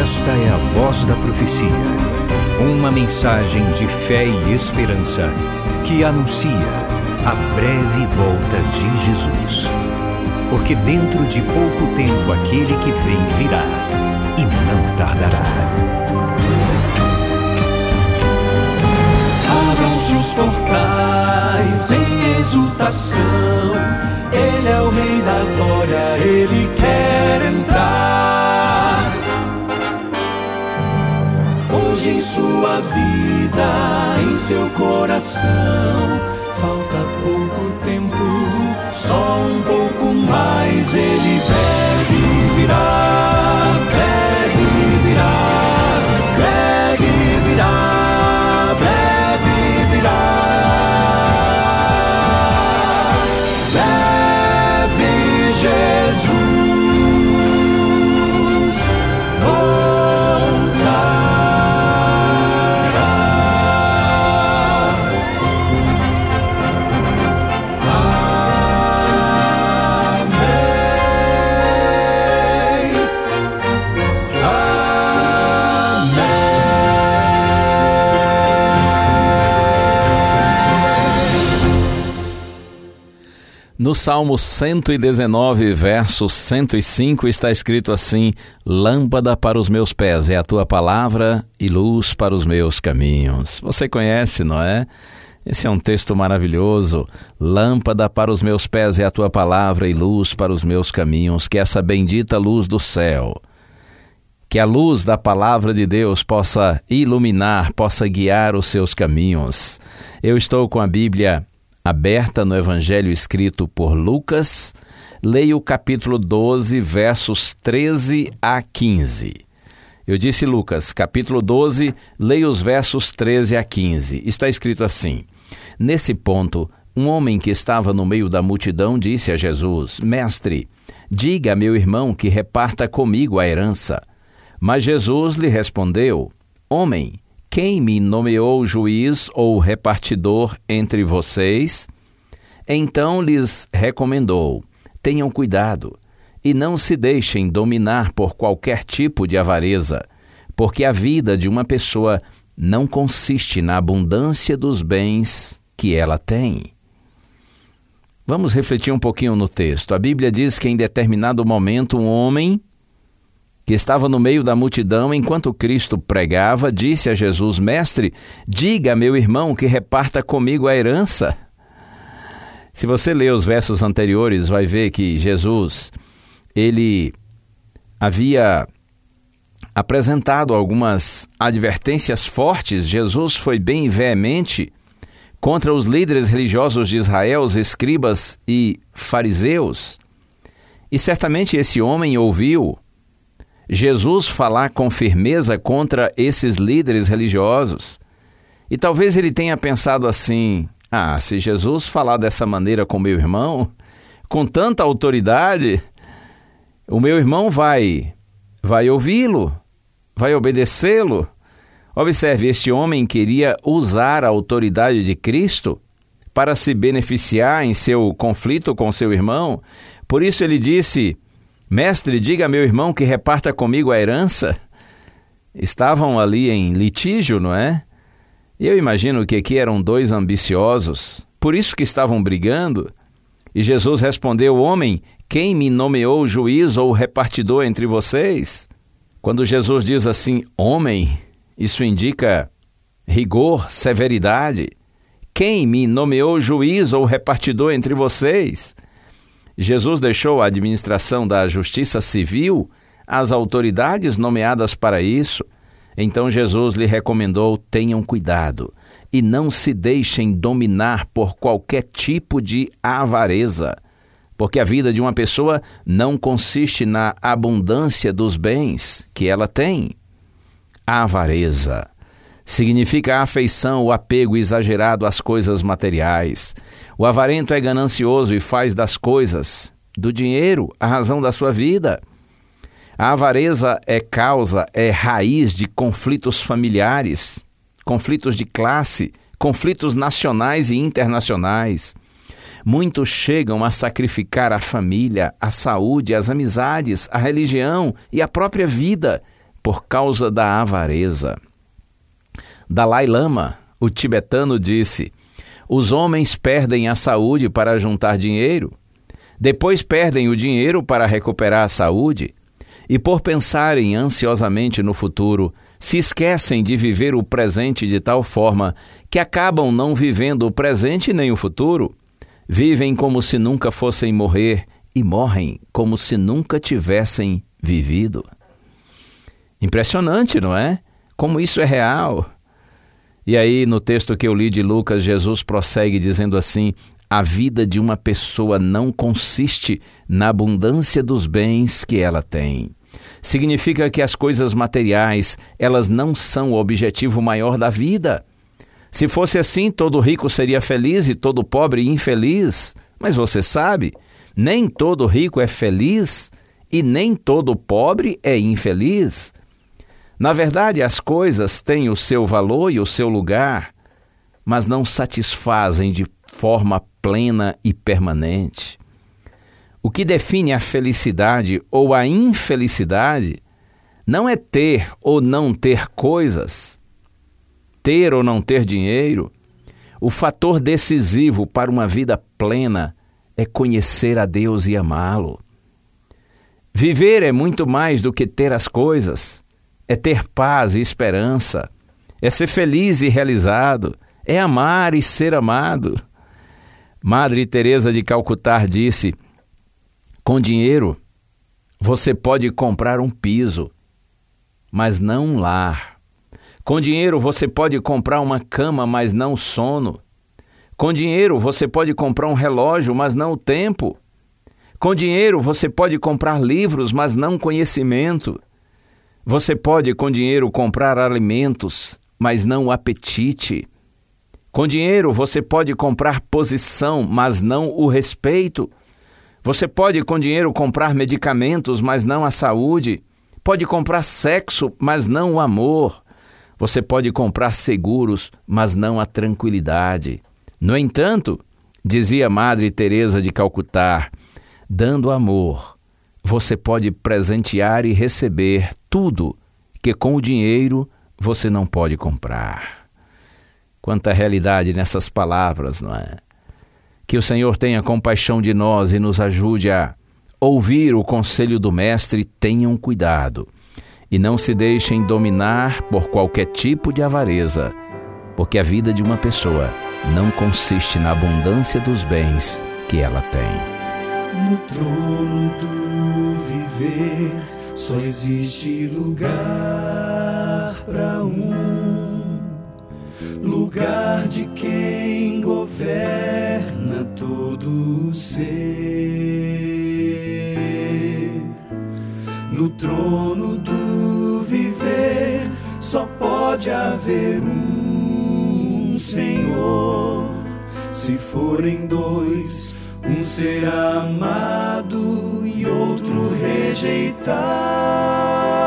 Esta é a Voz da Profecia, uma mensagem de fé e esperança que anuncia a breve volta de Jesus. Porque dentro de pouco tempo aquele que vem virá e não tardará. Abram-se os portais em exultação, Ele é o Rei da Glória, Ele quer entrar. Hoje em sua vida, em seu coração, falta pouco tempo, só um pouco mais. Ele deve virar, deve virar, deve virar, deve virar. Deve Jesus No Salmo 119, verso 105, está escrito assim: Lâmpada para os meus pés é a tua palavra e luz para os meus caminhos. Você conhece, não é? Esse é um texto maravilhoso. Lâmpada para os meus pés é a tua palavra e luz para os meus caminhos. Que essa bendita luz do céu, que a luz da palavra de Deus possa iluminar, possa guiar os seus caminhos. Eu estou com a Bíblia aberta no Evangelho escrito por Lucas. Leia o capítulo 12, versos 13 a 15. Eu disse Lucas, capítulo 12, leia os versos 13 a 15. Está escrito assim: Nesse ponto, um homem que estava no meio da multidão disse a Jesus: Mestre, diga a meu irmão que reparta comigo a herança. Mas Jesus lhe respondeu: Homem, quem me nomeou juiz ou repartidor entre vocês? Então lhes recomendou: tenham cuidado e não se deixem dominar por qualquer tipo de avareza, porque a vida de uma pessoa não consiste na abundância dos bens que ela tem. Vamos refletir um pouquinho no texto. A Bíblia diz que em determinado momento um homem que estava no meio da multidão enquanto Cristo pregava, disse a Jesus: Mestre, diga a meu irmão que reparta comigo a herança. Se você ler os versos anteriores, vai ver que Jesus, ele havia apresentado algumas advertências fortes. Jesus foi bem veemente contra os líderes religiosos de Israel, os escribas e fariseus. E certamente esse homem ouviu Jesus falar com firmeza contra esses líderes religiosos. E talvez ele tenha pensado assim: se Jesus falar dessa maneira com meu irmão, com tanta autoridade, o meu irmão vai ouvi-lo, vai obedecê-lo. Observe, este homem queria usar a autoridade de Cristo para se beneficiar em seu conflito com seu irmão. Por isso ele disse: Mestre, diga a meu irmão que reparta comigo a herança. Estavam ali em litígio, não é? E eu imagino que aqui eram dois ambiciosos, por isso que estavam brigando. E Jesus respondeu: Homem, quem me nomeou juiz ou repartidor entre vocês? Quando Jesus diz assim, homem, isso indica rigor, severidade. Quem me nomeou juiz ou repartidor entre vocês? Jesus deixou a administração da justiça civil às autoridades nomeadas para isso. Então Jesus lhe recomendou: tenham cuidado e não se deixem dominar por qualquer tipo de avareza, porque a vida de uma pessoa não consiste na abundância dos bens que ela tem. A avareza significa a afeição, o apego exagerado às coisas materiais. O avarento é ganancioso e faz das coisas, do dinheiro, a razão da sua vida. A avareza é raiz de conflitos familiares, conflitos de classe, conflitos nacionais e internacionais. Muitos chegam a sacrificar a família, a saúde, as amizades, a religião e a própria vida por causa da avareza. Dalai Lama, o tibetano, disse: os homens perdem a saúde para juntar dinheiro, depois perdem o dinheiro para recuperar a saúde, e por pensarem ansiosamente no futuro, se esquecem de viver o presente de tal forma que acabam não vivendo o presente nem o futuro. Vivem como se nunca fossem morrer e morrem como se nunca tivessem vivido. Impressionante, não é? Como isso é real. E aí, no texto que eu li de Lucas, Jesus prossegue dizendo assim: a vida de uma pessoa não consiste na abundância dos bens que ela tem. Significa que as coisas materiais, elas não são o objetivo maior da vida. Se fosse assim, todo rico seria feliz e todo pobre infeliz. Mas você sabe, nem todo rico é feliz e nem todo pobre é infeliz. Na verdade, as coisas têm o seu valor e o seu lugar, mas não satisfazem de forma plena e permanente. O que define a felicidade ou a infelicidade não é ter ou não ter coisas, ter ou não ter dinheiro. O fator decisivo para uma vida plena é conhecer a Deus e amá-lo. Viver é muito mais do que ter as coisas, é ter paz e esperança, é ser feliz e realizado, é amar e ser amado. Madre Teresa de Calcutá disse: com dinheiro, você pode comprar um piso, mas não um lar. Com dinheiro, você pode comprar uma cama, mas não sono. Com dinheiro, você pode comprar um relógio, mas não o tempo. Com dinheiro, você pode comprar livros, mas não conhecimento. Você pode, com dinheiro, comprar alimentos, mas não o apetite. Com dinheiro, você pode comprar posição, mas não o respeito. Você pode, com dinheiro, comprar medicamentos, mas não a saúde. Pode comprar sexo, mas não o amor. Você pode comprar seguros, mas não a tranquilidade. No entanto, dizia Madre Teresa de Calcutá, dando amor, você pode presentear e receber tudo que com o dinheiro você não pode comprar. Quanta realidade nessas palavras, não é? Que o Senhor tenha compaixão de nós e nos ajude a ouvir o conselho do Mestre: tenham cuidado e não se deixem dominar por qualquer tipo de avareza, porque a vida de uma pessoa não consiste na abundância dos bens que ela tem. No trono do viver só existe lugar para lugar de quem governa todo o ser. No trono do viver só pode haver um Senhor. Se forem dois, um será amado e outro rejeitado.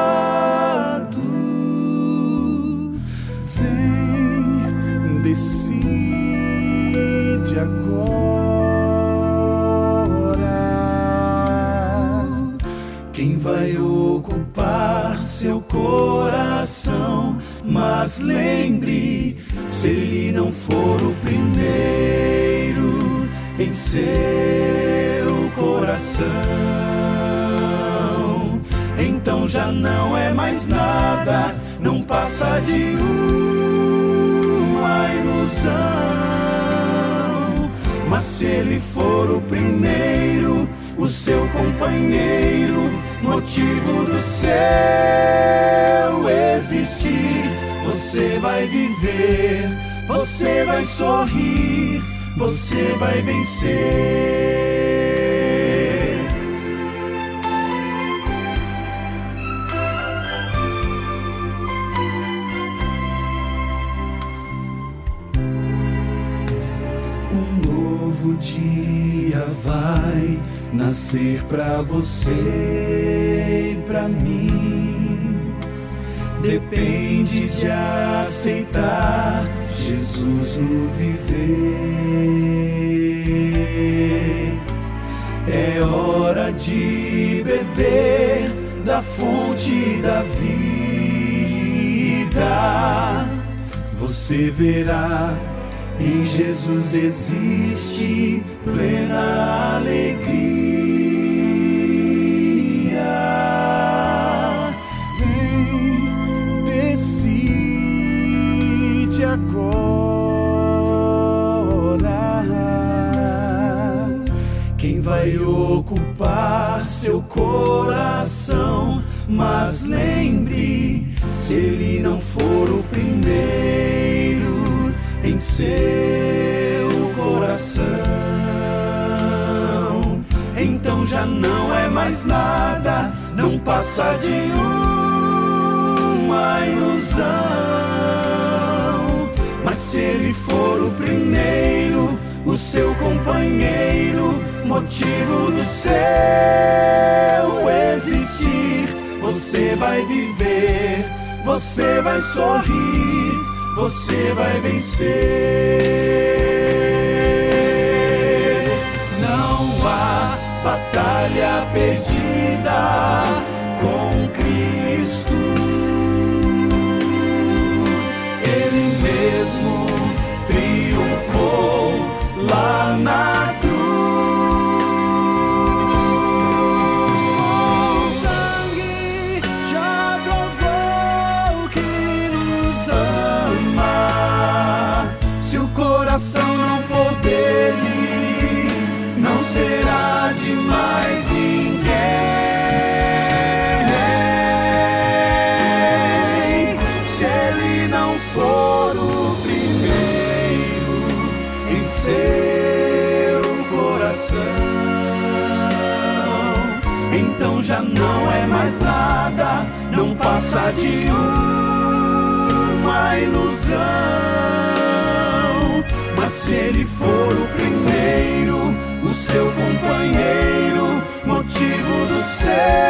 Decide agora quem vai ocupar seu coração. Mas lembre, se ele não for o primeiro em seu coração, então já não é mais nada, não passa de uma ilusão. Mas se ele for o primeiro, o seu companheiro, motivo do seu existir, você vai viver, você vai sorrir, você vai vencer. novo dia vai nascer pra você e pra mim. Depende de aceitar Jesus no viver. É hora de beber da fonte da vida. Você verá, em Jesus existe plena alegria. Vem, decide agora quem vai ocupar seu coração. Mas lembre, se ele não for o primeiro em seu coração, então já não é mais nada, não passa de uma ilusão. Mas se ele for o primeiro, o seu companheiro, motivo do seu existir, você vai viver, você vai sorrir, você vai vencer. Não há batalha perdida com Cristo. Ele mesmo triunfou lá na cruz. Com sangue já provou que nos ama. Se o coração não for dele, não será de mais ninguém. Se ele não for o primeiro em seu coração, então já não é mais nada, não passa de uma ilusão. Mas se ele for o primeiro, o seu companheiro, motivo do seu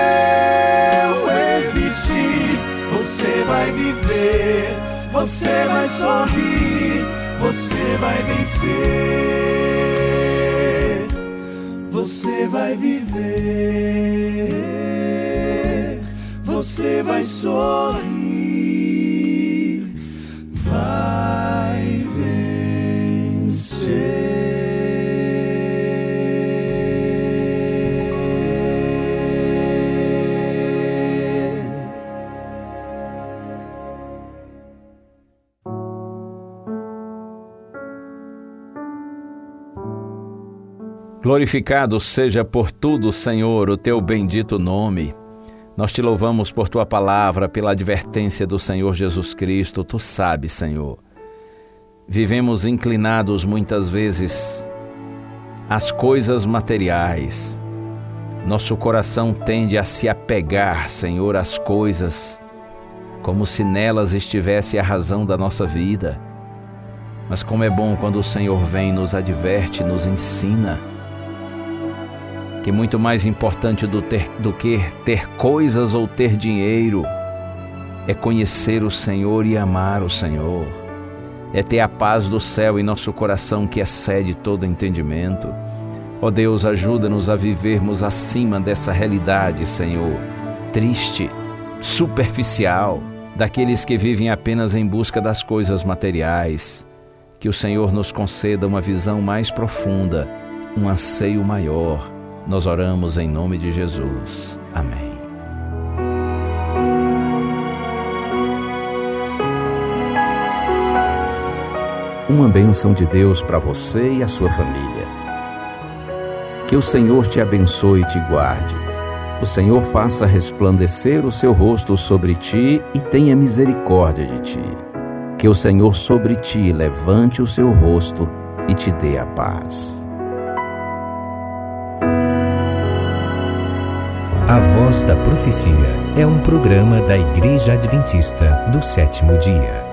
existir, você vai viver, você vai sorrir, você vai vencer. Você vai viver, você vai sorrir, vai vencer. Glorificado seja por tudo, Senhor, o teu bendito nome. Nós te louvamos por tua palavra, pela advertência do Senhor Jesus Cristo. Tu sabes, Senhor, vivemos inclinados muitas vezes às coisas materiais. Nosso coração tende a se apegar, Senhor, às coisas, como se nelas estivesse a razão da nossa vida. Mas como é bom quando o Senhor vem, nos adverte, nos ensina que muito mais importante do que ter coisas ou ter dinheiro é conhecer o Senhor e amar o Senhor. É ter a paz do céu em nosso coração que excede todo entendimento. Ó Deus, ajuda-nos a vivermos acima dessa realidade, Senhor, triste, superficial, daqueles que vivem apenas em busca das coisas materiais. Que o Senhor nos conceda uma visão mais profunda, um anseio maior. Nós oramos em nome de Jesus. Amém. Uma bênção de Deus para você e a sua família. Que o Senhor te abençoe e te guarde. O Senhor faça resplandecer o seu rosto sobre ti e tenha misericórdia de ti. Que o Senhor sobre ti levante o seu rosto e te dê a paz. A Voz da Profecia é um programa da Igreja Adventista do Sétimo Dia.